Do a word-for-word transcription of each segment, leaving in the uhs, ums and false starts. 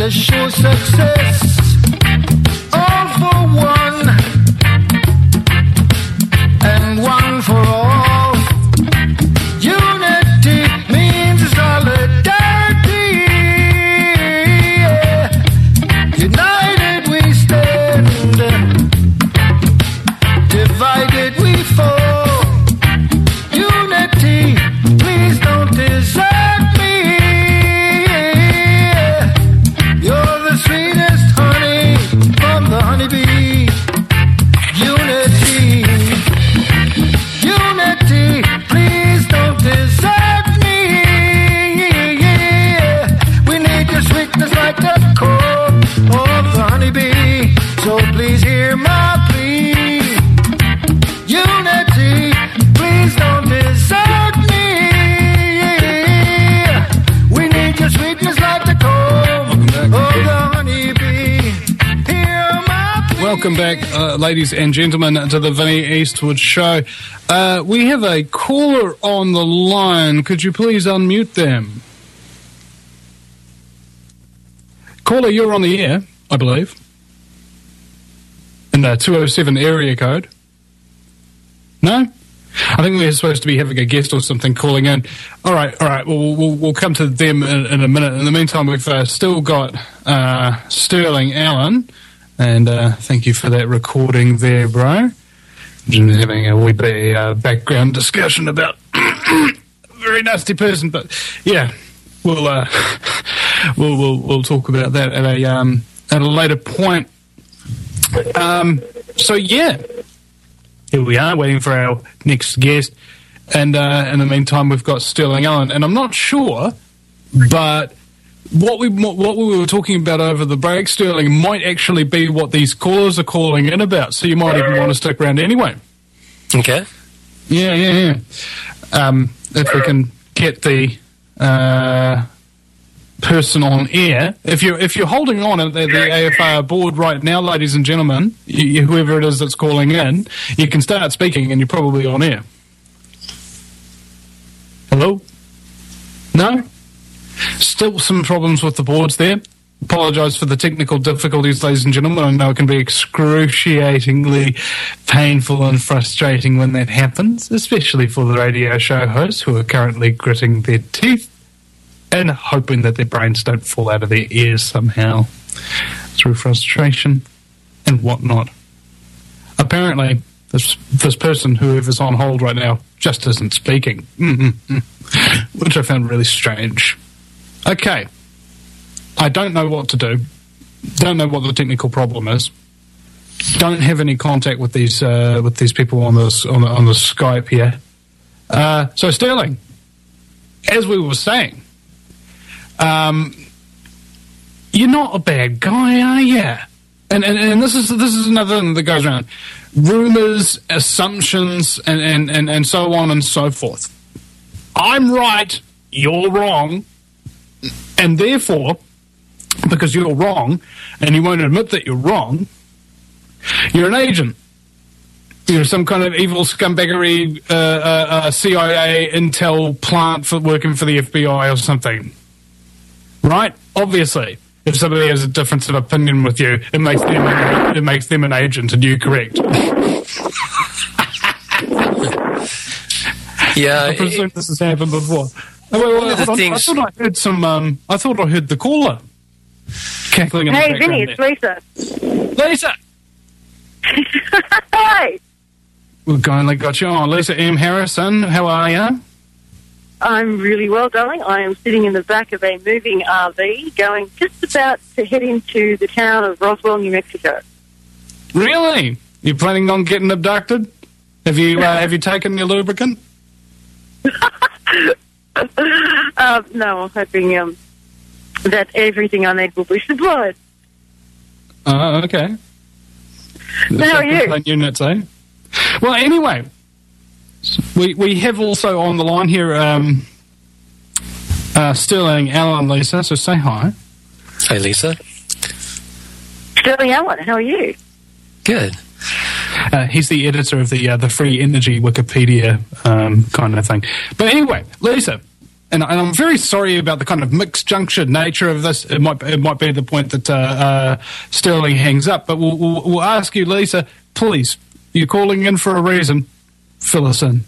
to show success. All for one, and one for all. Unity means solidarity. United we stand, divided we fall. Unity, please don't desert me. You're the sweetest honey from the honeybee. Unity, unity, please don't desert me. We need your sweetness like the core of the honeybee. So please hear my plea. Unity, please don't desert me. We need your sweetness like the comb of the honeybee. Hear my plea. Welcome back, uh, ladies and gentlemen, to the Vinnie Eastwood Show. Uh, we have a caller on the line. Could you please unmute them? Caller, you're on the air, I believe. In the two oh seven area code. No? I think we're supposed to be having a guest or something calling in. All right, all right. Well, we'll, we'll come to them in, in a minute. In the meantime, we've uh, still got uh, Sterling Allen, and uh, thank you for that recording there, bro. Just having a wee bit uh, background discussion about a very nasty person, but yeah, we'll uh, we'll, we'll we'll talk about that at a um, at a later point. Um, so yeah. Here we are, waiting for our next guest. And uh, in the meantime, we've got Sterling Allen. And I'm not sure, but what we what we were talking about over the break, Sterling, might actually be what these callers are calling in about. So you might even want to stick around anyway. Okay. Yeah, yeah, yeah. Um, if we can get the uh, person on air. If you're if you're holding on at the, the A F R board right now, ladies and gentlemen, you, whoever it is that's calling in, you can start speaking and you're probably on air. Hello? No? Still some problems with the boards there. Apologise for the technical difficulties, ladies and gentlemen. I know it can be excruciatingly painful and frustrating when that happens, especially for the radio show hosts who are currently gritting their teeth and hoping that their brains don't fall out of their ears somehow through frustration and whatnot. Apparently, this this person, whoever's on hold right now, just isn't speaking, mm-hmm. which I found really strange. Okay, I don't know what to do. Don't know what the technical problem is. Don't have any contact with these uh, with these people on this on the, on the Skype here. Uh, so Sterling, as we were saying. Um, you're not a bad guy, are you? And, and and this is this is another thing that goes around: rumors, assumptions, and, and, and, and so on and so forth. I'm right, you're wrong, and therefore, because you're wrong, and you won't admit that you're wrong, you're an agent. You're some kind of evil scumbaggery uh, uh, uh, C I A intel plant for working for the F B I or something. Right? Obviously, if somebody has a difference of opinion with you, it makes them an, it makes them an agent, and you're correct. Yeah, I presume it, this has happened before. Oh, wait, wait, hold on. I thought I heard some. Um, I thought I heard the caller cackling in hey, the Vinny, background. it's Lisa. Lisa. Hi. We've kindly got you on, Lisa M. Harrison. How are you? I'm really well, darling. I am sitting in the back of a moving R V going just about to head into the town of Roswell, New Mexico. Really? You planning on getting abducted? Have you uh, have you taken your lubricant? uh, no, I'm hoping um, that everything I need will be supplied. Oh, okay. So how are you? Units, eh? Well, anyway, we we have also on the line here um, uh, Sterling Allen, Lisa, so say hi. Hey, Lisa. Sterling Allen, how are you? Good. Uh, he's the editor of the uh, the free energy Wikipedia um, kind of thing. But anyway, Lisa, and, and I'm very sorry about the kind of mixed junction nature of this. It might it might be the point that uh, uh, Sterling hangs up, but we'll, we'll, we'll ask you, Lisa, please. You're calling in for a reason. Fill us in.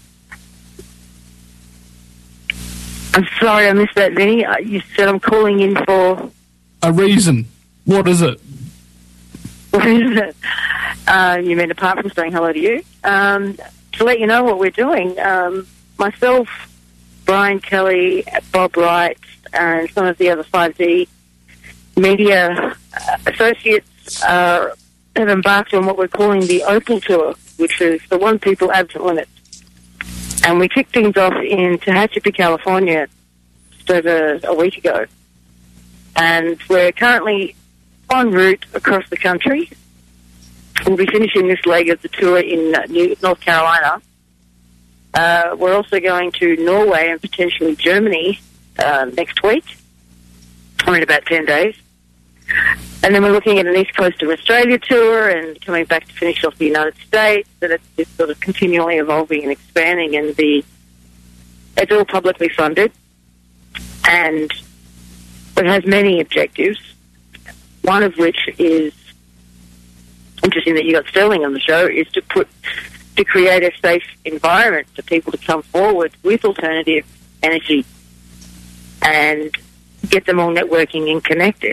I'm sorry, I missed that, Vinny. Uh, You said I'm calling in for... A reason. What is it? What is it? Uh, you mean apart from saying hello to you? Um, to let you know what we're doing. Um, myself, Brian Kelly, Bob Wright, and some of the other five D media uh, associates uh, have embarked on what we're calling the Opal Tour, which is the One People Absent Limits. And we kicked things off in Tehachapi, California, just over a week ago. And we're currently en route across the country. We'll be finishing this leg of the tour in uh, New- North Carolina. Uh, we're also going to Norway and potentially Germany uh, next week, or in about ten days. And then we're looking at an East Coast of Australia tour and coming back to finish off the United States. And it's just sort of continually evolving and expanding. And the it's all publicly funded. And it has many objectives, one of which is, interesting that you got Sterling on the show, is to put to create a safe environment for people to come forward with alternative energy and get them all networking and connected.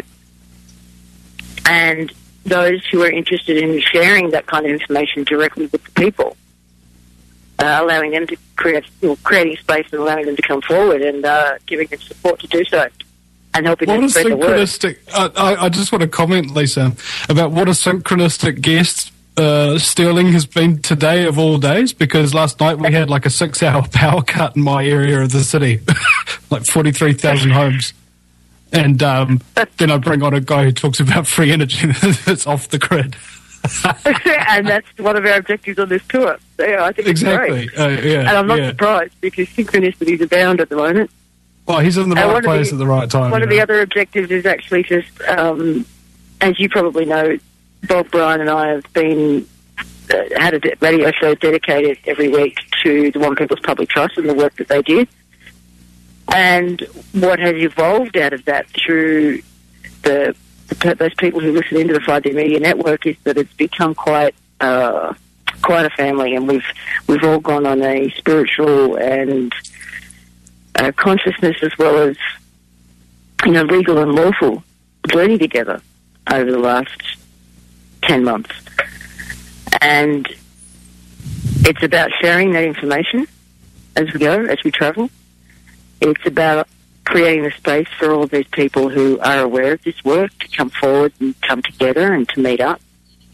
And those who are interested in sharing that kind of information directly with the people, uh, allowing them to create, well, creating space and allowing them to come forward and uh, giving them support to do so and helping What them a spread the word. synchronistic... I, I, I just want to comment, Lisa, about what a synchronistic guest uh, Sterling has been today of all days, because last night we had like a six-hour power cut in my area of the city, like forty-three thousand homes. And um, then I bring on a guy who talks about free energy that's off the grid. And that's one of our objectives on this tour. So, yeah, I think Exactly. it's great. Uh, yeah, and I'm not yeah. surprised because synchronicities abound at the moment. Well, he's in the And right one of place the- at the right time. One you of the know. other objectives is actually just, um, as you probably know, Bob, Brian and I have been uh, had a de- radio show dedicated every week to the One People's Public Trust and the work that they did. And what has evolved out of that through the, the those people who listen into the five D Media Network is that it's become quite uh, quite a family, and we've we've all gone on a spiritual and uh, consciousness as well as, you know, legal and lawful journey together over the last ten months. And it's about sharing that information as we go, as we travel. It's about creating the space for all of these people who are aware of this work to come forward and come together and to meet up.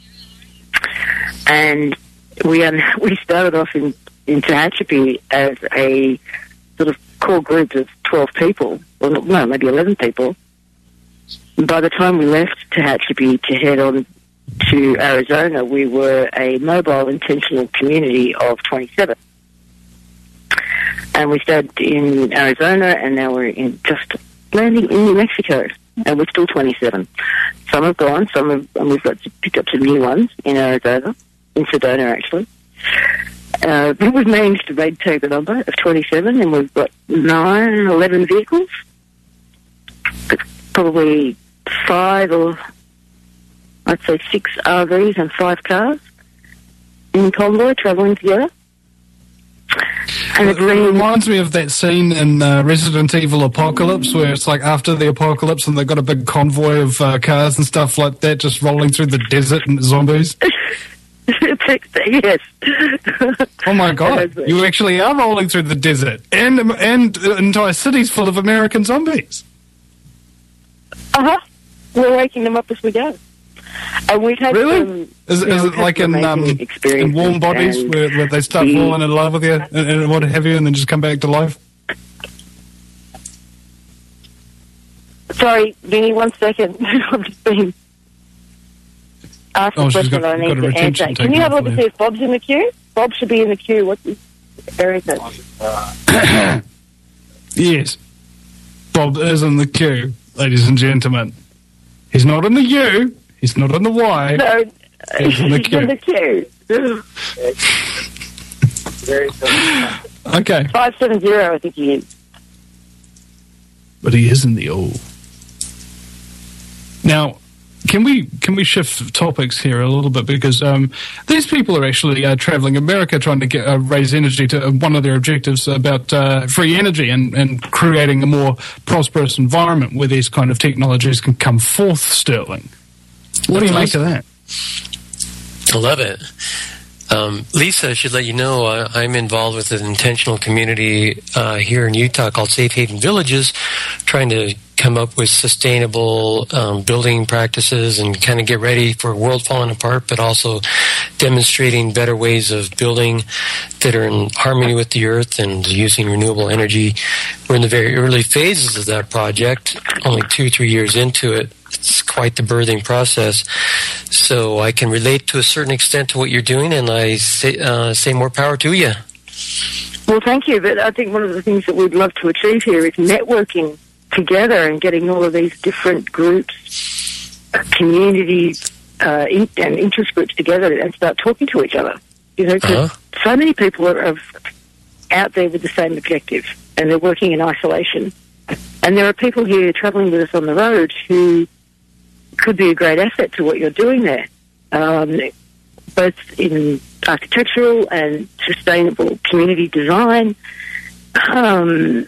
And we um, we started off in, in Tehachapi as a sort of core group of twelve people, or no, maybe eleven people. And by the time we left Tehachapi to head on to Arizona, we were a mobile intentional community of twenty-seven. And we stayed in Arizona, and now we're in just landing in New Mexico, and we're still twenty-seven. Some have gone, some have, and we've got to pick up some new ones in Arizona, in Sedona actually. Uh, but we've managed to maintain the number of twenty-seven, and we've got nine, eleven vehicles, probably five or I'd say six R Vs and five cars in convoy travelling together. And It it's been, reminds me of that scene in uh, Resident Evil Apocalypse where it's like after the apocalypse and they've got a big convoy of uh, cars and stuff like that just rolling through the desert and zombies. yes. Oh my god, you actually are rolling through the desert and, and entire cities full of American zombies. Uh-huh. We're waking them up as we go. And we've had Really? some, Is, you know, is we've it had like some in, um, amazing in experiences Warm Bodies and where, where they start the- falling in love with you and, and what have you and then just come back to life? Sorry, Vinny, one second. I've just been asked Oh, a she's question got- I need got a to retention answer. Can taken you have a off look to there. see if Bob's in the queue? Bob should be in the queue. What's his area code? Yes. Bob is in the queue, ladies and gentlemen. He's not in the U, he's not in the Y. No, He's in the he's queue. in the queue. Okay. five seven zero, I think he is. but he isn't the all. Now, can we can we shift topics here a little bit, because um, these people are actually uh, traveling America trying to get, uh, raise energy to uh, one of their objectives about uh, free energy and, and creating a more prosperous environment where these kind of technologies can come forth, Sterling. What do you make of that? I love it. Um, Lisa, I should let you know uh, I'm involved with an intentional community uh, here in Utah called Safe Haven Villages, trying to come up with sustainable um, building practices and kind of get ready for a world falling apart, but also demonstrating better ways of building that are in harmony with the earth and using renewable energy. We're in the very early phases of that project, only two, three years into it. It's quite the birthing process. So I can relate to a certain extent to what you're doing, and I say, uh, say more power to you. Well, thank you. But I think one of the things that we'd love to achieve here is networking together and getting all of these different groups, uh, communities, uh, in, and interest groups together and start talking to each other. You know, because uh-huh. so many people are, are out there with the same objective, and they're working in isolation. And there are people here travelling with us on the road who could be a great asset to what you're doing there, um, both in architectural and sustainable community design. Um,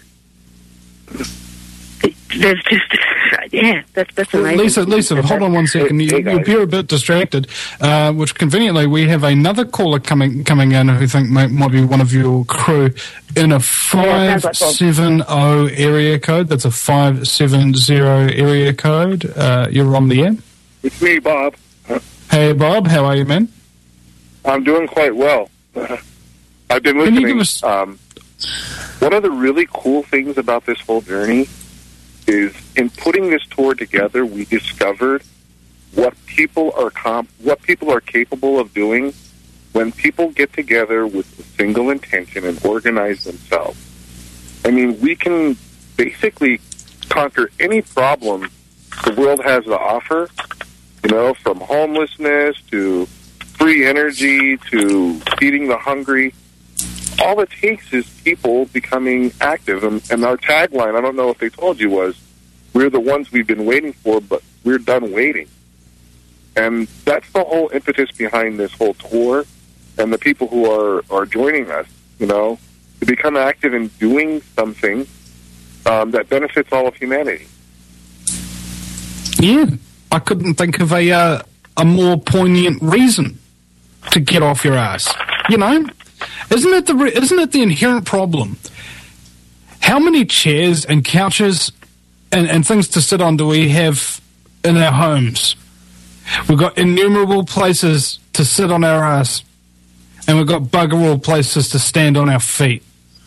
there's just, yeah, that's, that's amazing. Lisa, Lisa, hold on one second. You, you appear a bit distracted, uh, which conveniently we have another caller coming coming in who think might, might be one of your crew in a five seven zero area code. That's a five seven zero area code. Uh, you're on the air. It's me, Bob. Hey, Bob. How are you, man? I'm doing quite well. I've been listening. Can you give us... um, one of the really cool things about this whole journey is in putting this tour together, we discovered what people are comp- what people are capable of doing when people get together with a single intention and organize themselves. I mean, we can basically conquer any problem the world has to offer, you know, from homelessness to free energy to feeding the hungry. All it takes is people becoming active. And, and our tagline, I don't know if they told you, was, we're the ones we've been waiting for, but we're done waiting. And that's the whole impetus behind this whole tour and the people who are, are joining us, you know, to become active in doing something um, that benefits all of humanity. Yeah, I couldn't think of a, uh, a more poignant reason to get off your ass, you know? Isn't it the isn't it the inherent problem? How many chairs and couches and, and things to sit on do we have in our homes? We've got innumerable places to sit on our ass, and we've got bugger all places to stand on our feet.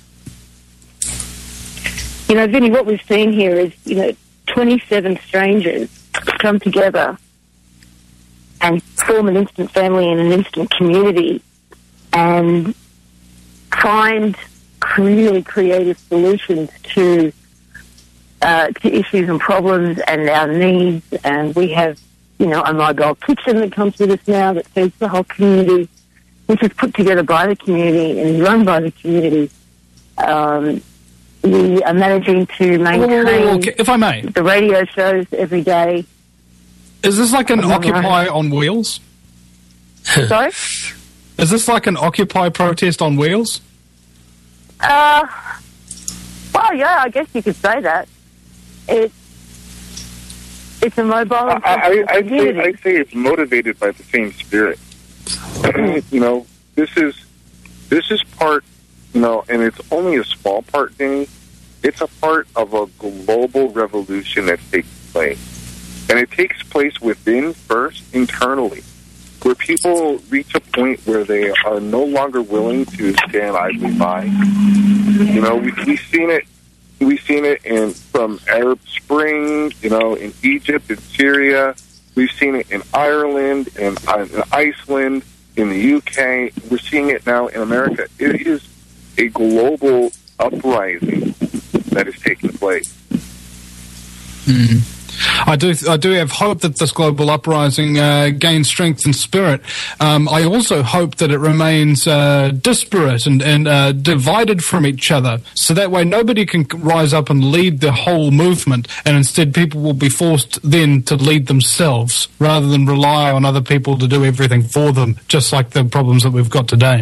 You know, Vinny, what we've seen here is, you know, twenty-seven strangers come together and form an instant family and an instant community and find really creative solutions to uh, to issues and problems and our needs. And we have, you know, a mobile kitchen that comes with us now that feeds the whole community, which is put together by the community and run by the community. Um, we are managing to maintain okay, if I may, the radio shows every day. Is this like an Occupy on wheels? Sorry? Is this like an Occupy protest on wheels? Uh, well, yeah, I guess you could say that. It, it's a mobile... I, I, I'd, say, I'd say it's motivated by the same spirit. You know, this is this is part, you know, and it's only a small part, Vinny. It's a part of a global revolution that's taking place. And it takes place within first, internally, where people reach a point where they are no longer willing to stand idly by. You know, we, we've seen it. We've seen it in from Arab Spring. You know, in Egypt, in Syria. We've seen it in Ireland, and in, in Iceland, in the U K. We're seeing it now in America. It is a global uprising that is taking place. Mm-hmm. I do, I do have hope that this global uprising uh, gains strength and spirit. Um, I also hope that it remains uh, disparate and, and uh, divided from each other, so that way nobody can rise up and lead the whole movement, and instead people will be forced then to lead themselves rather than rely on other people to do everything for them, just like the problems that we've got today.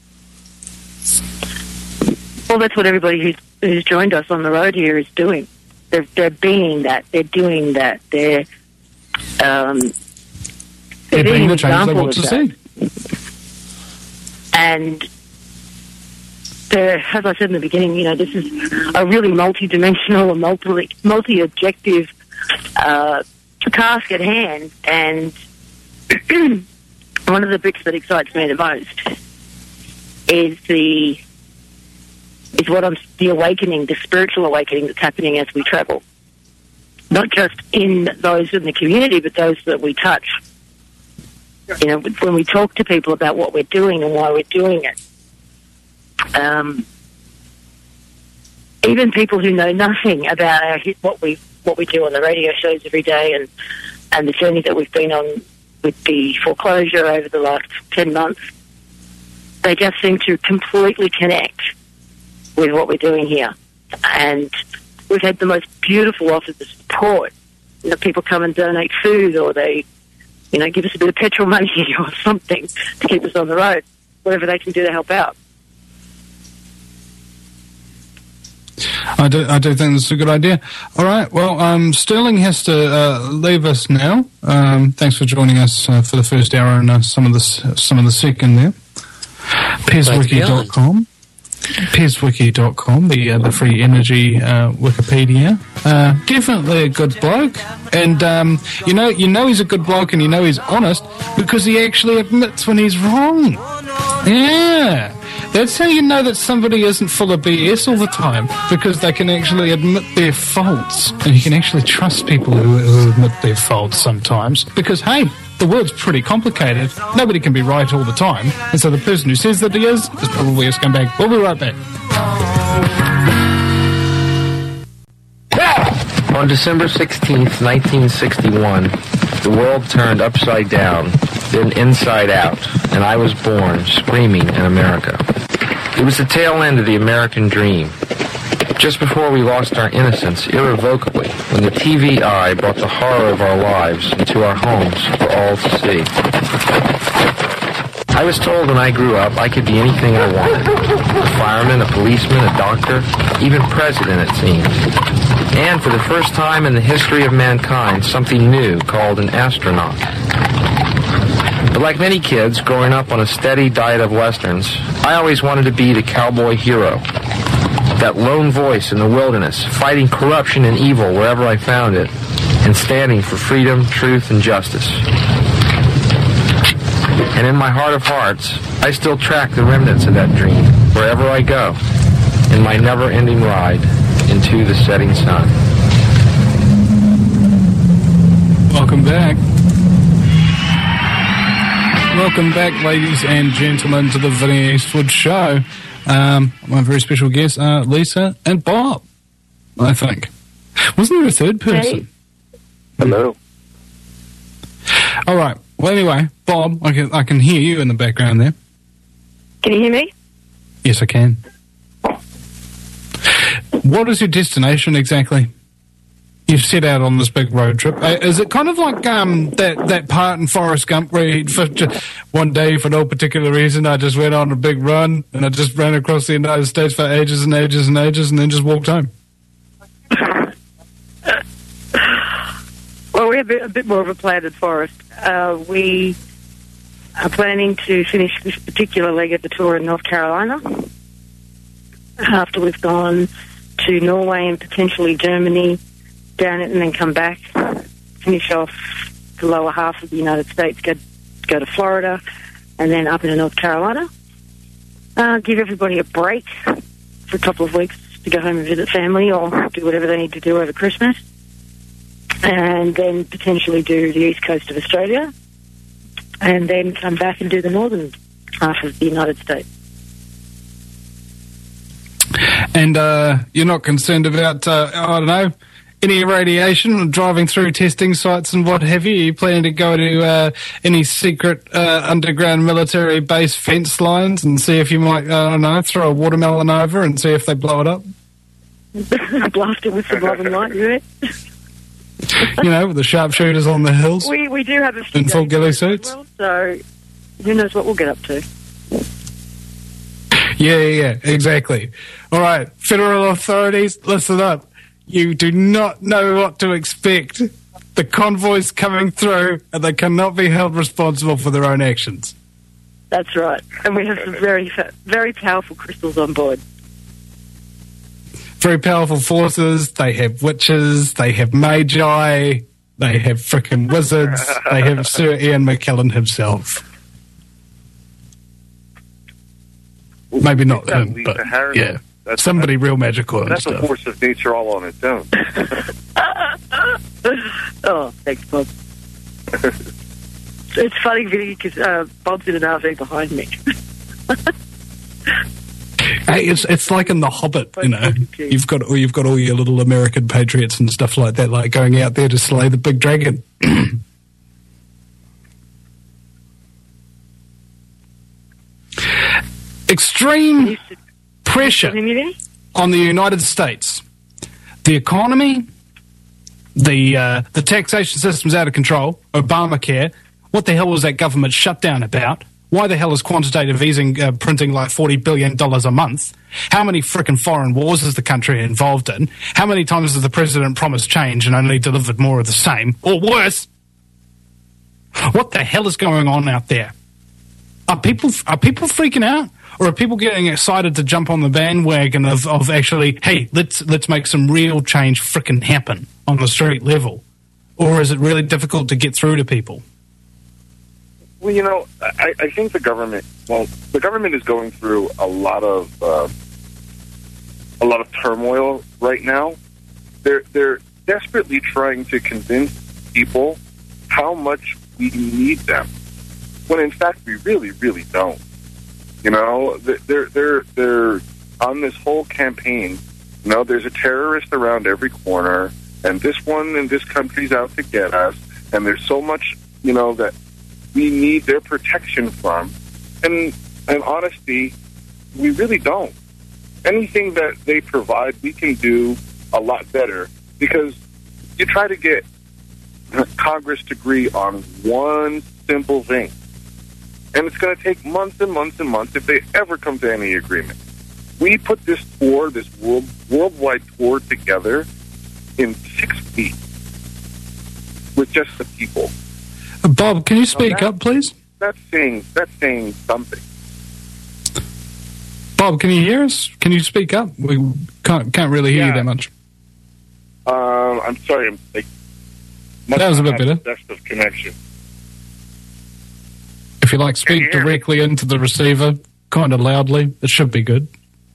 Well, that's what everybody who's, who's joined us on the road here is doing. They're, they're being that. They're doing that. They're, um, they're, they're being the change they want to that. see. And they're, as I said in the beginning, you know, this is a really multi-dimensional and multi, multi-objective uh, task at hand. And one of the bits that excites me the most is the is what I'm the awakening, the spiritual awakening that's happening as we travel. Not just in those in the community, but those that we touch. You know, when we talk to people about what we're doing and why we're doing it. Um, even people who know nothing about our, what we what we do on the radio shows every day and, and the journey that we've been on with the foreclosure over the last ten months, they just seem to completely connect with what we're doing here. And we've had the most beautiful offers of support. You know, people come and donate food, or they, you know, give us a bit of petrol money or something to keep us on the road, whatever they can do to help out. I do, I do think that's a good idea. All right, well, um, Sterling has to uh, leave us now. Um, thanks for joining us uh, for the first hour and uh, some of the some of the second there. Pezwiki dot com. Pezwiki dot com, the uh, the free energy uh, Wikipedia. Uh, definitely a good bloke, and um, you know you know he's a good bloke, and you know he's honest because he actually admits when he's wrong. Yeah, that's how you know that somebody isn't full of B S all the time, because they can actually admit their faults, and you can actually trust people who, who admit their faults sometimes. Because hey, the world's pretty complicated. Nobody can be right all the time. And so the person who says that he is, is probably a scumbag. We'll be right back. On December sixteenth, nineteen sixty-one, the world turned upside down, then inside out, and I was born screaming in America. It was the tail end of the American dream. Just before we lost our innocence irrevocably, when the T V eye brought the horror of our lives into our homes for all to see. I was told when I grew up I could be anything I wanted. A fireman, a policeman, a doctor, even president, it seemed. And for the first time in the history of mankind, something new called an astronaut. But like many kids growing up on a steady diet of westerns, I always wanted to be the cowboy hero. That lone voice in the wilderness, fighting corruption and evil wherever I found it, and standing for freedom, truth, and justice. And in my heart of hearts, I still track the remnants of that dream wherever I go, in my never-ending ride into the setting sun. Welcome back. Welcome back, ladies and gentlemen, to the Vinny Eastwood Show. Um, my very special guests are Lisa and Bob, I think. Wasn't there a third person? Hey. Hello. All right. Well, anyway, Bob, I can, I can hear you in the background there. Can you hear me? Yes, I can. What is your destination exactly? You've set out on this big road trip. Uh, is it kind of like um, that, that part in Forrest Gump where he, for just, one day, for no particular reason, I just went on a big run and I just ran across the United States for ages and ages and ages and then just walked home? Well, we have a bit, a bit more of a plan than Forrest. Uh, we are planning to finish this particular leg of the tour in North Carolina after we've gone to Norway and potentially Germany, down it and then come back, finish off the lower half of the United States, go, go to Florida, and then up into North Carolina. Uh, give everybody a break for a couple of weeks to go home and visit family or do whatever they need to do over Christmas. And then potentially do the east coast of Australia, and then come back and do the northern half of the United States. And uh, you're not concerned about, uh, I don't know, Any irradiation, driving through testing sites and what have you? Are you planning to go to uh, any secret uh, underground military base fence lines and see if you might, uh, I don't know, throw a watermelon over and see if they blow it up? Blast it with some love and light, yeah. You know, with the sharpshooters on the hills. We we do have a few in full ghillie suits. Well, so who knows what we'll get up to. Yeah, yeah, yeah, exactly. All right, federal authorities, listen up. You do not know what to expect. The convoy's coming through, and they cannot be held responsible for their own actions. That's right. And we have some very, very powerful crystals on board. Very powerful forces. They have witches. They have magi. They have frickin' wizards. They have Sir Ian McKellen himself. Maybe not him, but yeah. That's, somebody that's, real magical and that's stuff. That's a force of nature all on its own. Oh, thanks, Bob. It's funny, Vinny, because uh, Bob's in an R V behind me. Hey, it's it's like in The Hobbit, you know. You've got you've got all your little American patriots and stuff like that, like going out there to slay the big dragon. Extreme pressure on the United States. The economy, the uh, the taxation system's out of control. Obamacare. What the hell was that government shutdown about? Why the hell is quantitative easing uh, printing like forty billion dollars a month? How many frickin' foreign wars is the country involved in? How many times has the president promised change and only delivered more of the same? Or worse? What the hell is going on out there? Are people are people freaking out? Or are people getting excited to jump on the bandwagon of, of actually, hey, let's let's make some real change frickin' happen on the street level? Or is it really difficult to get through to people? Well, you know, I, I think the government, well, the government is going through a lot of uh, a lot of turmoil right now. They're they're desperately trying to convince people how much we need them, when in fact we really, really don't. You know, they're they're they're on this whole campaign. You know, there's a terrorist around every corner, and this one in this country's out to get us. And there's so much, you know, that we need their protection from. And in honesty, we really don't. Anything that they provide, we can do a lot better, because you try to get Congress to agree on one simple thing, and it's going to take months and months and months if they ever come to any agreement. We put this tour, this world worldwide tour together in six weeks with just the people. Bob, can you speak that, up, please? That's saying that's saying something. Bob, can you hear us? Can you speak up? We can't can't really hear yeah. you that much. Um, I'm sorry. I'm, like, that was a bit better. Best of connection. If you like, speak you directly me? into the receiver, kind of loudly. It should be good.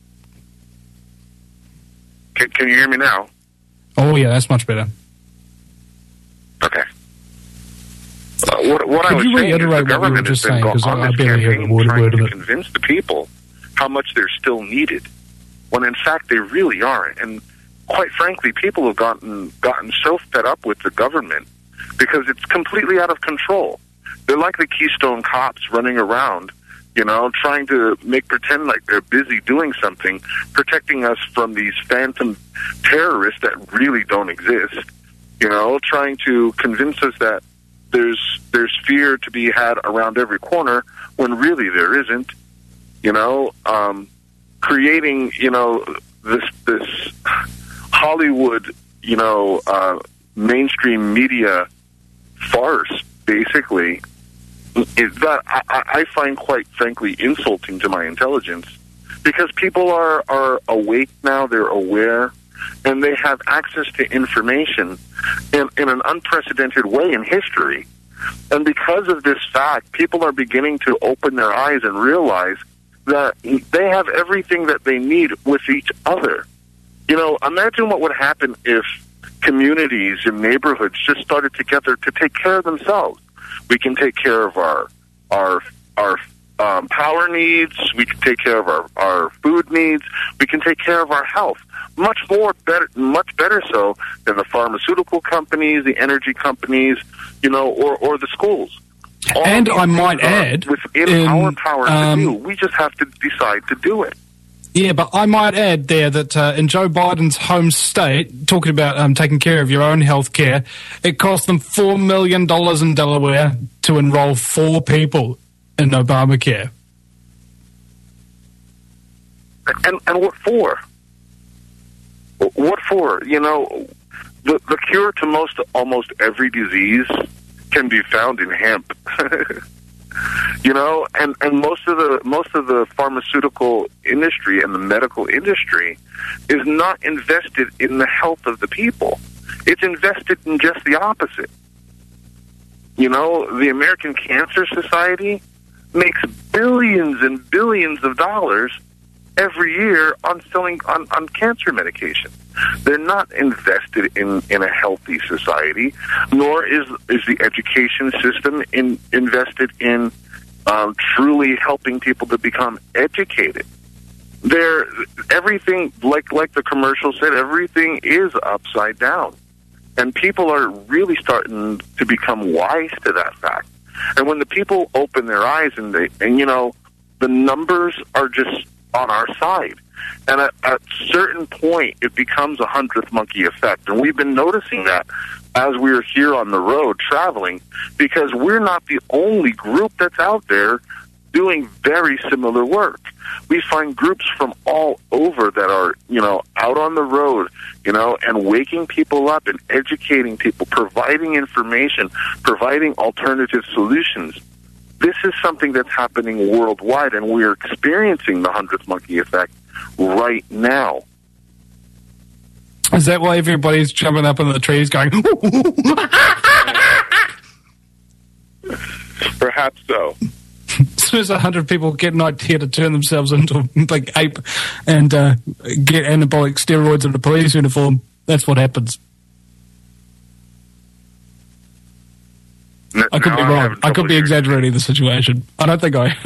Can, can you hear me now? Oh yeah, that's much better. Okay. Uh, what what Could I was you saying is reiterate the government has been saying, on I this barely hear the campaign word, trying word to of it. convince the people how much they're still needed, when in fact they really aren't. And quite frankly, people have gotten gotten so fed up with the government because it's completely out of control. They're like the Keystone Cops running around, you know, trying to make pretend like they're busy doing something, protecting us from these phantom terrorists that really don't exist, you know, trying to convince us that there's there's fear to be had around every corner when really there isn't, you know, um, creating, you know, this this Hollywood, you know, uh, mainstream media farce, basically, is that I, I find quite frankly insulting to my intelligence, because people are, are awake now, they're aware, and they have access to information in, in an unprecedented way in history. And because of this fact, people are beginning to open their eyes and realize that they have everything that they need with each other. You know, imagine what would happen if communities and neighborhoods just started together to take care of themselves. We can take care of our our our um, power needs. We can take care of our, our food needs. We can take care of our health. Much more better, much better so than the pharmaceutical companies, the energy companies, you know, or, or the schools. All and I might add, within in, our power um, to do. We just have to decide to do it. Yeah, but I might add there that uh, in Joe Biden's home state, talking about um, taking care of your own health care, it cost them four million dollars in Delaware to enroll four people in Obamacare. And, and what for? What for? You know, the, the cure to most almost every disease can be found in hemp. You know, and, and most of the most of the pharmaceutical industry and the medical industry is not invested in the health of the people. It's invested in just the opposite. You know, the American Cancer Society makes billions and billions of dollars every year on selling on, on cancer medication. They're not invested in, in a healthy society, nor is is the education system in, invested in um, truly helping people to become educated. They're, everything, like like the commercial said, everything is upside down. And people are really starting to become wise to that fact. And when the people open their eyes and they, and you know, the numbers are just on our side. And at a certain point, it becomes a hundredth monkey effect. And we've been noticing that as we're here on the road traveling, because we're not the only group that's out there doing very similar work. We find groups from all over that are, you know, out on the road, you know, and waking people up and educating people, providing information, providing alternative solutions. This is something that's happening worldwide, and we're experiencing the hundredth monkey effect right now. Is that why everybody's jumping up in the trees going, Perhaps so. As soon as a hundred people get an idea to turn themselves into a big ape and uh, get anabolic steroids in a police uniform, that's what happens. N- I could be wrong. I could be hearing. exaggerating the situation. I don't think I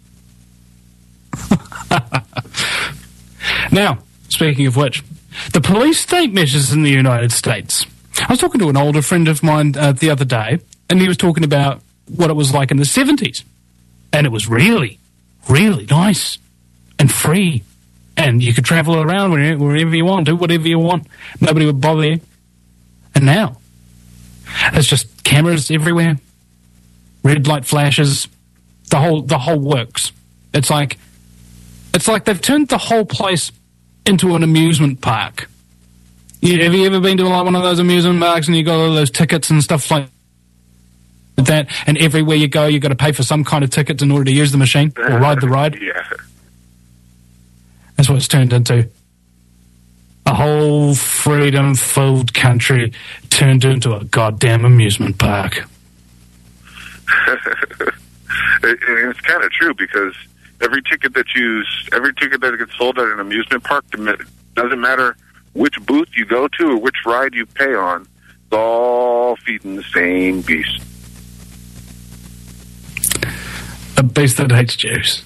am. Now, speaking of which, the police state measures in the United States. I was talking to an older friend of mine uh, the other day, and he was talking about what it was like in the seventies. And it was really, really nice and free. And you could travel around wherever you want, do whatever you want. Nobody would bother you. And now, there's just cameras everywhere, red light flashes, the whole the whole works. It's like it's like they've turned the whole place into an amusement park. You, have you ever been to like one of those amusement parks and you got all those tickets and stuff like that, and everywhere you go, you've got to pay for some kind of tickets in order to use the machine or ride the ride? Yeah. That's what it's turned into. A whole freedom-filled country turned into a goddamn amusement park. it, it's kind of true, because every ticket that you, every ticket that gets sold at an amusement park, doesn't matter which booth you go to or which ride you pay on, it's all feeding the same beast. A beast that hates Jews.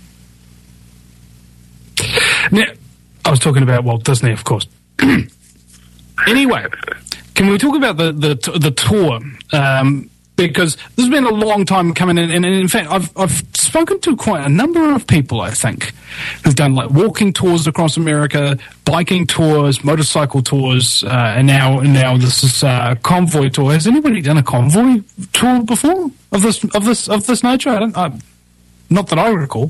Now, I was talking about Walt Disney, of course. Anyway, can we talk about the the, the tour? Um, because this has been a long time coming in, and, and in fact, I've I've spoken to quite a number of people, I think, who've done like walking tours across America, biking tours, motorcycle tours, uh, and now and now this is a convoy tour. Has anybody done a convoy tour before of this of this of this nature? I don't, I, not that I recall.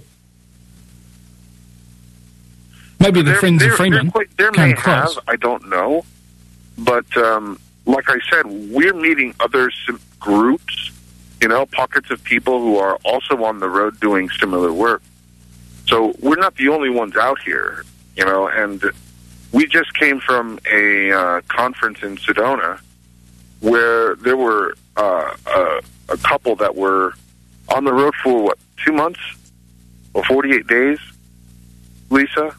Maybe the there, Friends there, of Freeman. There, quite, there may have, I don't know. But um, like I said, we're meeting other sim- groups, you know, pockets of people who are also on the road doing similar work. So we're not the only ones out here, you know, and we just came from a uh, conference in Sedona where there were uh, a, a couple that were on the road for, what, two months or forty-eight days, Lisa?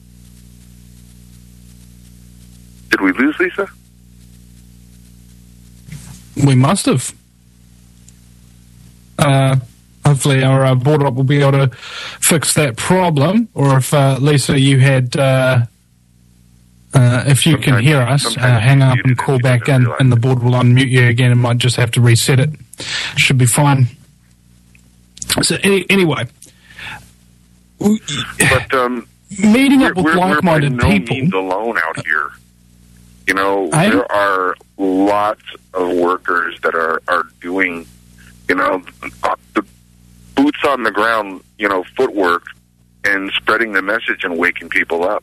Did we lose Lisa? We must have. Uh, I, hopefully our uh, border op will be able to fix that problem. Or if, uh, Lisa, you had... Uh, Uh, if you sometimes, can hear us, uh, hang up and call back in, and the board will unmute you again and might just have to reset it. Should be fine. So any, anyway. But um, meeting up with like-minded we're by no people... means alone out here. You know, I, there are lots of workers that are, are doing, you know, the boots on the ground, you know, footwork and spreading the message and waking people up.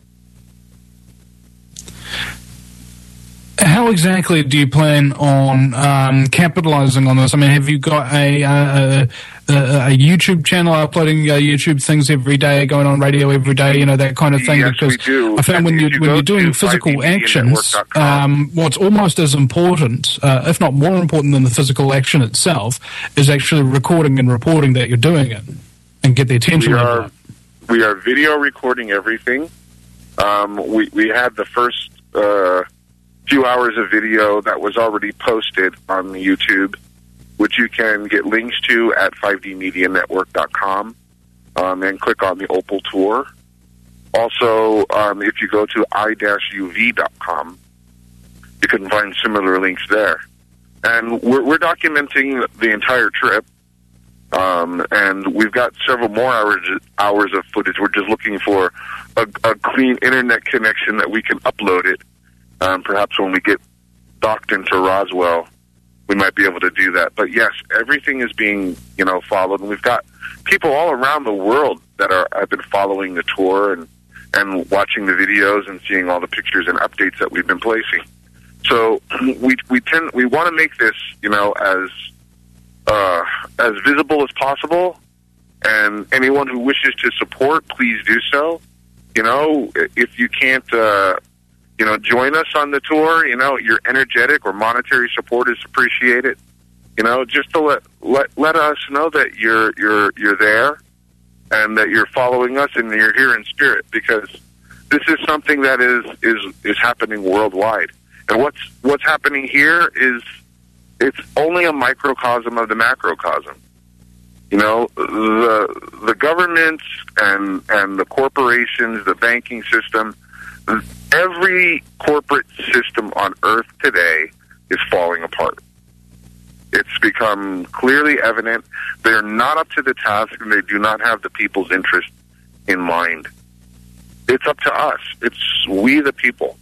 How exactly do you plan on um, capitalizing on this? I mean, have you got a, a, a, a YouTube channel uploading uh, YouTube things every day, going on radio every day, you know, that kind of thing? Yes, because we do. I found when, you, you when you're doing physical actions, um, what's almost as important, uh, if not more important than the physical action itself, is actually recording and reporting that you're doing it and get the attention we of are, it. We are video recording everything. Um, we, we had the first... Uh, few hours of video that was already posted on YouTube, which you can get links to at five D media network dot com, um, and click on the Opal Tour. Also, um, if you go to i dash u v dot com, you can find similar links there. And we're, we're documenting the entire trip, um, and we've got several more hours hours of footage. We're just looking for a, a clean internet connection that we can upload it. Um, perhaps when we get docked into Roswell, we might be able to do that. But yes, everything is being, you know, followed, and we've got people all around the world that are have been following the tour and and watching the videos and seeing all the pictures and updates that we've been placing. So we we tend we want to make this, you know, as uh, as visible as possible. And anyone who wishes to support, please do so. You know, if you can't. Uh, You know, join us on the tour. You know, your energetic or monetary support is appreciated. You know, just to let let let us know that you're you're you're there, and that you're following us, and you're here in spirit. Because this is something that is is is happening worldwide. And what's what's happening here is it's only a microcosm of the macrocosm. You know, the the governments and and the corporations, the banking system. Every corporate system on Earth today is falling apart. It's become clearly evident they're not up to the task, and they do not have the people's interest in mind. It's up to us. It's we the people.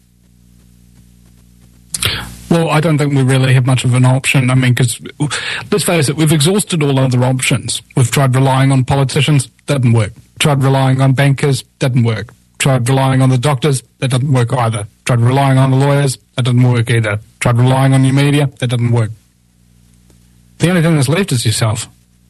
Well, I don't think we really have much of an option. I mean, because let's face it, we've exhausted all other options. We've tried relying on politicians, didn't work. Tried relying on bankers, didn't work. Tried relying on the doctors, that didn't work either. Tried relying on the lawyers, that didn't work either. Tried relying on your media, that didn't work. The only thing that's left is yourself.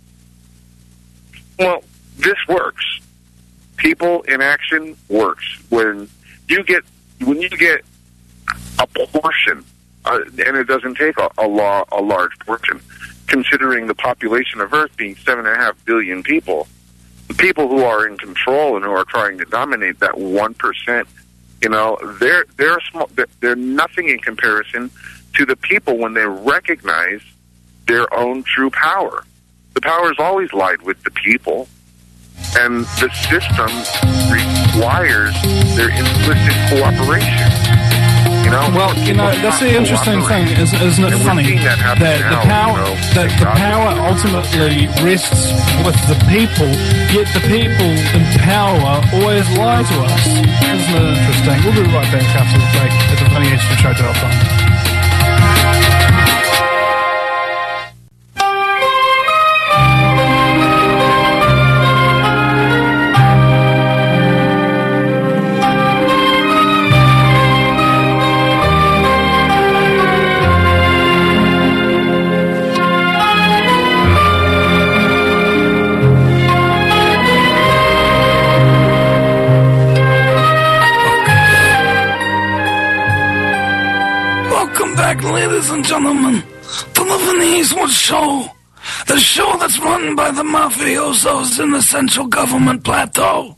Well, this works. People in action works. When you get when you get a portion, uh, and it doesn't take a, a, law, a large portion, considering the population of Earth being seven and a half billion people. The people who are in control and who are trying to dominate that one percent, you know, they're they're small. They're nothing in comparison to the people when they recognize their own true power. The power has always lied with the people, and the system requires their implicit cooperation. You know, well, you know, that's the interesting thing, isn't, isn't it funny that, that the power you know, that the power ultimately rests with the people, yet the people in power always lie to us. Isn't it interesting? We'll be right back after the break at the Vinny Extra Show dot com. Ladies and gentlemen, to the Vinny Eastwood Show, the show that's run by the mafiosos in the central government plateau,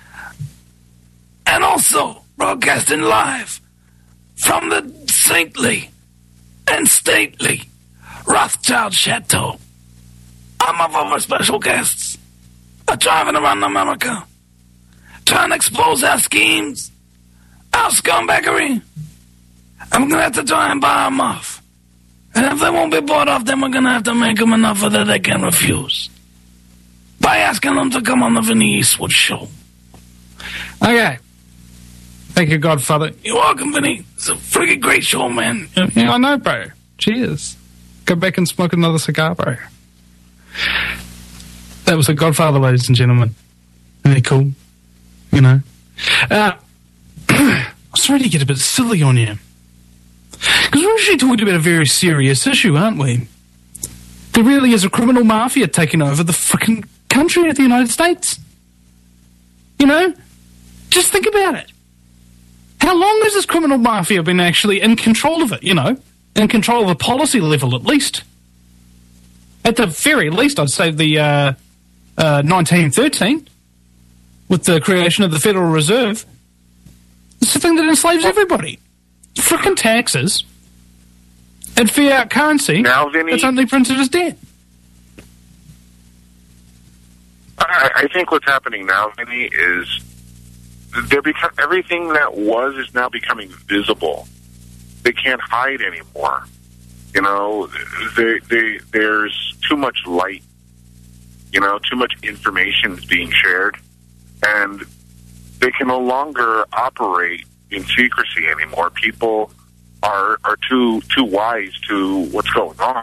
and also broadcasting live from the saintly and stately Rothschild Chateau I'm of our special guests. Are driving around America, trying to expose our schemes, our scumbaggery. I'm going to have to try and buy them off. And if they won't be bought off, then we're going to have to make them an offer that they can refuse. By asking them to come on the Vinny Eastwood show. Okay. Thank you, Godfather. You're welcome, Vinny. It's a freaking great show, man. Yeah, I know, bro. Cheers. Go back and smoke another cigar, bro. That was the Godfather, ladies and gentlemen. Isn't he cool? You know? Uh, I'm sorry to get a bit silly on you. Because we're actually talking about a very serious issue, aren't we? There really is a criminal mafia taking over the fucking country of the United States. You know? Just think about it. How long has this criminal mafia been actually in control of it, you know? In control of the policy level, at least. At the very least, I'd say the uh, uh, nineteen thirteen, with the creation of the Federal Reserve. It's the thing that enslaves everybody. Frickin' taxes and fiat currency now, Vinny, that's only printed as debt. I, I think what's happening now, Vinny, is they're become, everything that was is now becoming visible. They can't hide anymore. You know, they, they, there's too much light. You know, too much information is being shared, and they can no longer operate in secrecy anymore. People are are too too wise to what's going on.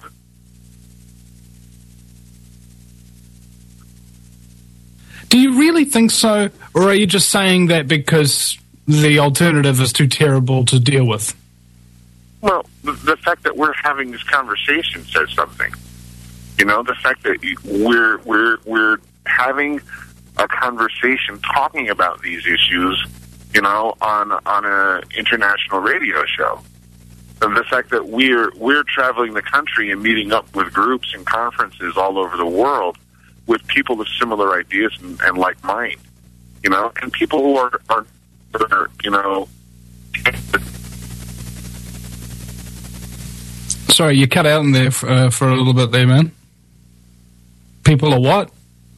Do you really think so, or are you just saying that because the alternative is too terrible to deal with? Well, the, the fact that we're having this conversation says something. You know, the fact that we're we're we're having a conversation talking about these issues, you know, on on an international radio show. And the fact that we're we're traveling the country and meeting up with groups and conferences all over the world with people with similar ideas and, and like mind, you know, and people who are, are, are you know. Sorry, you cut out in there for, uh, for a little bit there, man. People are what?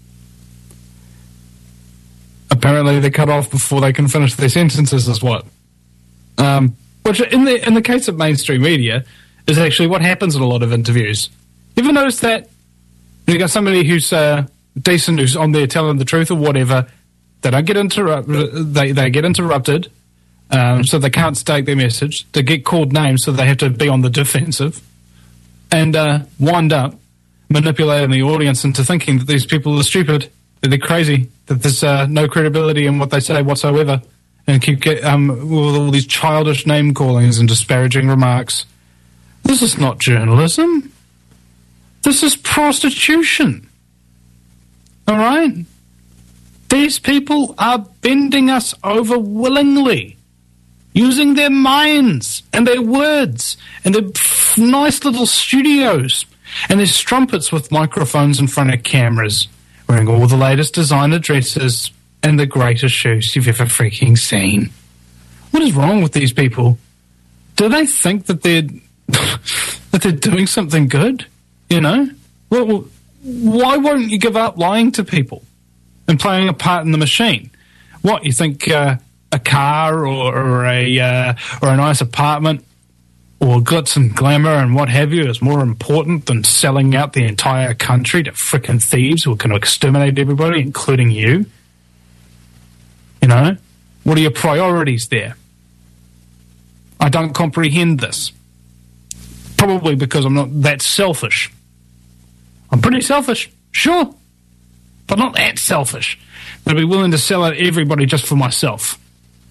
Apparently they cut off before they can finish their sentences is what? Um, which in the in the case of mainstream media is actually what happens in a lot of interviews. You ever notice that? You got somebody who's uh, decent, who's on there telling the truth or whatever, they don't get interrupted, they, they get interrupted, um, so they can't state their message. They get called names, so they have to be on the defensive and uh, wind up manipulating the audience into thinking that these people are stupid, that they're crazy, that there's uh, no credibility in what they say whatsoever, and keep get, um, with all these childish name callings and disparaging remarks. This is not journalism. This is prostitution. All right? These people are bending us over willingly, using their minds and their words and their nice little studios and their strumpets with microphones in front of cameras, wearing all the latest designer dresses and the greatest shoes you've ever freaking seen. What is wrong with these people? Do they think that they're that they're doing something good? You know? Well, why won't you give up lying to people and playing a part in the machine? What, you think uh, a car or, or a uh, or a nice apartment or glitz and glamour and what have you is more important than selling out the entire country to frickin' thieves who can exterminate everybody, including you? You know? What are your priorities there? I don't comprehend this. Probably because I'm not that selfish. I'm pretty selfish, sure, but not that selfish. I'd be willing to sell out everybody just for myself.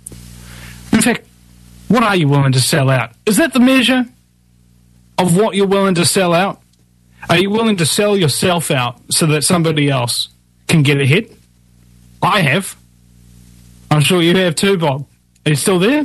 In fact, what are you willing to sell out? Is that the measure of what you're willing to sell out? Are you willing to sell yourself out so that somebody else can get ahead? I have. I'm sure you have too, Bob. Are you still there?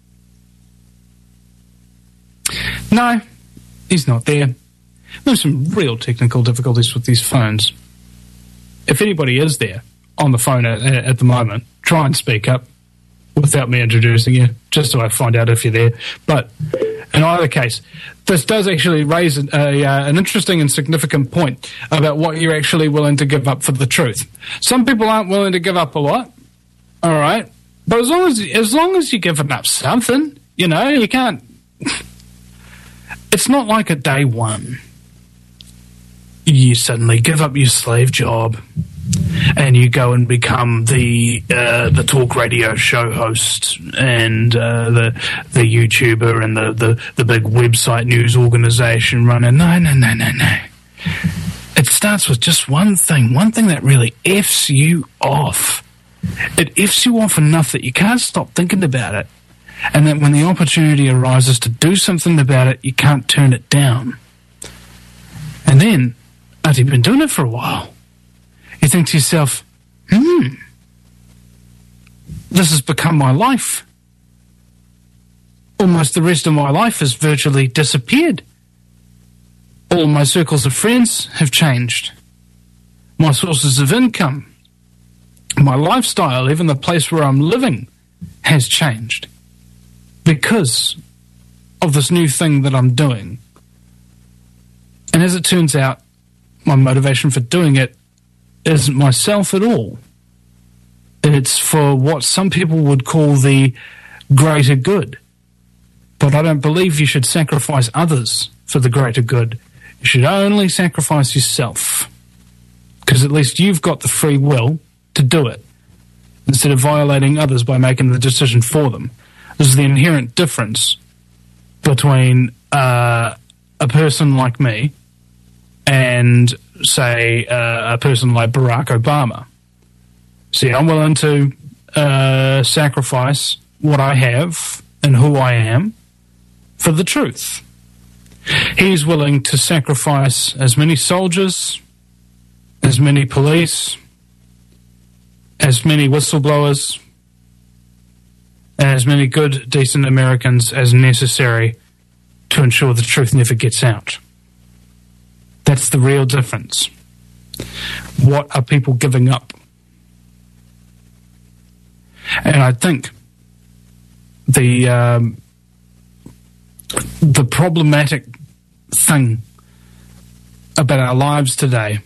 No, he's not there. There's some real technical difficulties with these phones. If anybody is there on the phone at, at the moment, try and speak up without me introducing you, just so I find out if you're there. But In either case, this does actually raise a, a, uh, an interesting and significant point about what you're actually willing to give up for the truth. Some people aren't willing to give up a lot, all right? But as long as, as long as you're giving up something, you know, you can't... It's not like a day one. You suddenly give up your slave job and you go and become the uh, the talk radio show host and uh, the the YouTuber and the, the, the big website news organization running. No, no, no, no, no. It starts with just one thing, one thing that really F's you off. It F's you off enough that you can't stop thinking about it. And that when the opportunity arises to do something about it, you can't turn it down. And then, after you've been doing it for a while, you think to yourself, hmm, this has become my life. Almost the rest of my life has virtually disappeared. All my circles of friends have changed. My sources of income, my lifestyle, even the place where I'm living has changed because of this new thing that I'm doing. And as it turns out, my motivation for doing it isn't myself at all. It's for what some people would call the greater good. But I don't believe you should sacrifice others for the greater good. You should only sacrifice yourself. Because at least you've got the free will to do it, instead of violating others by making the decision for them. This is the inherent difference between uh, a person like me and, say, uh, a person like Barack Obama. See, I'm willing to uh, sacrifice what I have and who I am for the truth. He's willing to sacrifice as many soldiers, as many police, as many whistleblowers, as many good, decent Americans as necessary to ensure the truth never gets out. That's the real difference. What are people giving up? And I think the um, the problematic thing about our lives today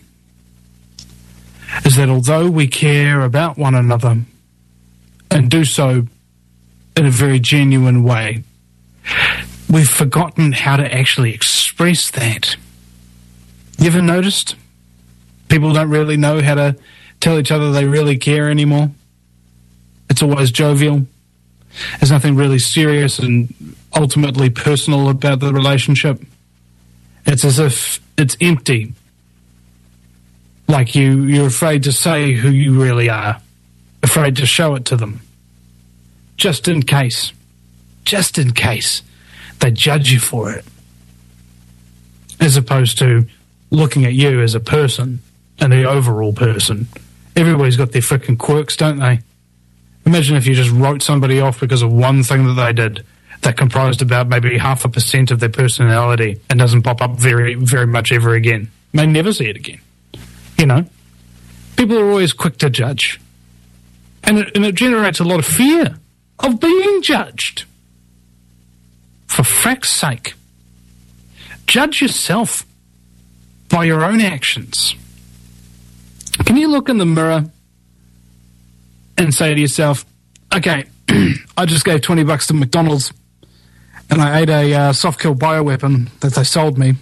is that although we care about one another and do so in a very genuine way, we've forgotten how to actually express that. You ever noticed? People don't really know how to tell each other they really care anymore. It's always jovial. There's nothing really serious and ultimately personal about the relationship. It's as if it's empty. Like you, you're afraid to say who you really are. Afraid to show it to them. Just in case. Just in case they judge you for it. As opposed to looking at you as a person and the overall person. Everybody's got their frickin' quirks, don't they? Imagine if you just wrote somebody off because of one thing that they did that comprised about maybe half a percent of their personality and doesn't pop up very, very much ever again. May never see it again. You know? People are always quick to judge. And it, and it generates a lot of fear of being judged. For frack's sake. Judge yourself by your own actions. Can you look in the mirror and say to yourself, okay, I just gave twenty bucks to McDonald's and I ate a uh, soft-kill bioweapon that they sold me,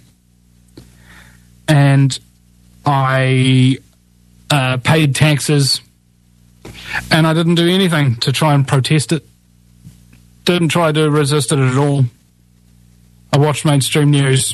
and I uh, paid taxes, and I didn't do anything to try and protest it. Didn't try to resist it at all. I watched mainstream news.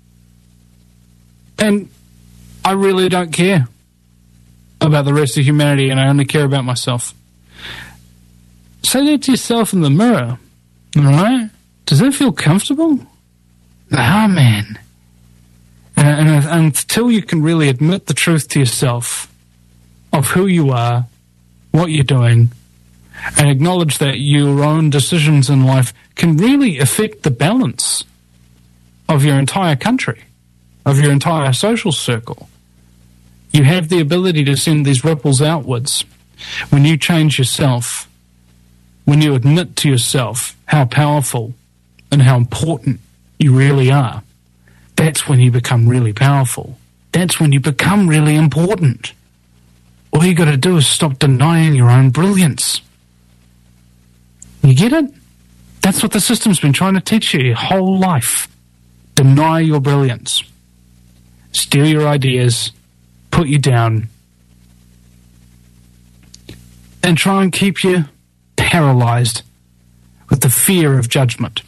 And I really don't care about the rest of humanity, and I only care about myself. Say that to yourself in the mirror, all right? Does that feel comfortable? Ah, man. And, and, and until you can really admit the truth to yourself of who you are, what you're doing, and acknowledge that your own decisions in life can really affect the balance of your entire country, of your entire social circle. You have the ability to send these ripples outwards. When you change yourself, when you admit to yourself how powerful and how important you really are, that's when you become really powerful. That's when you become really important. All you got to do is stop denying your own brilliance. You get it? That's what the system's been trying to teach you your whole life. Deny your brilliance. Steal your ideas, put you down, and try and keep you paralyzed with the fear of judgment,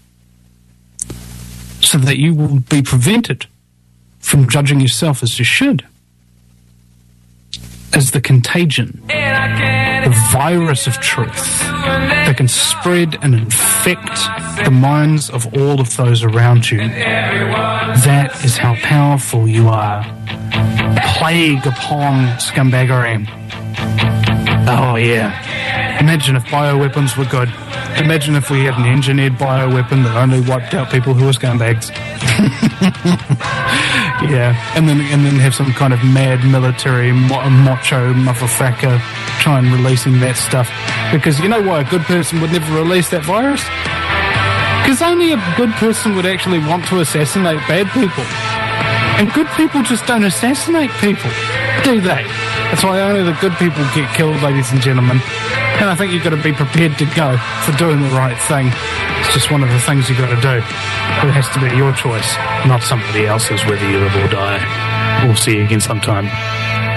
so that you will be prevented from judging yourself as you should. As the contagion, the virus of truth that can spread and infect the minds of all of those around you. That is how powerful you are. Plague upon scumbaggery. Oh yeah. Imagine if bioweapons were good. Imagine if we had an engineered bioweapon that only wiped out people who were scumbags. Yeah, and then and then have some kind of mad military mo- macho motherfucker try and releasing that stuff. Because you know why a good person would never release that virus? Because only a good person would actually want to assassinate bad people. And good people just don't assassinate people, do they? That's why only the good people get killed, ladies and gentlemen. And I think you've got to be prepared to go for doing the right thing. It's just one of the things you've got to do. It has to be your choice, not somebody else's, whether you live or die. We'll see you again sometime.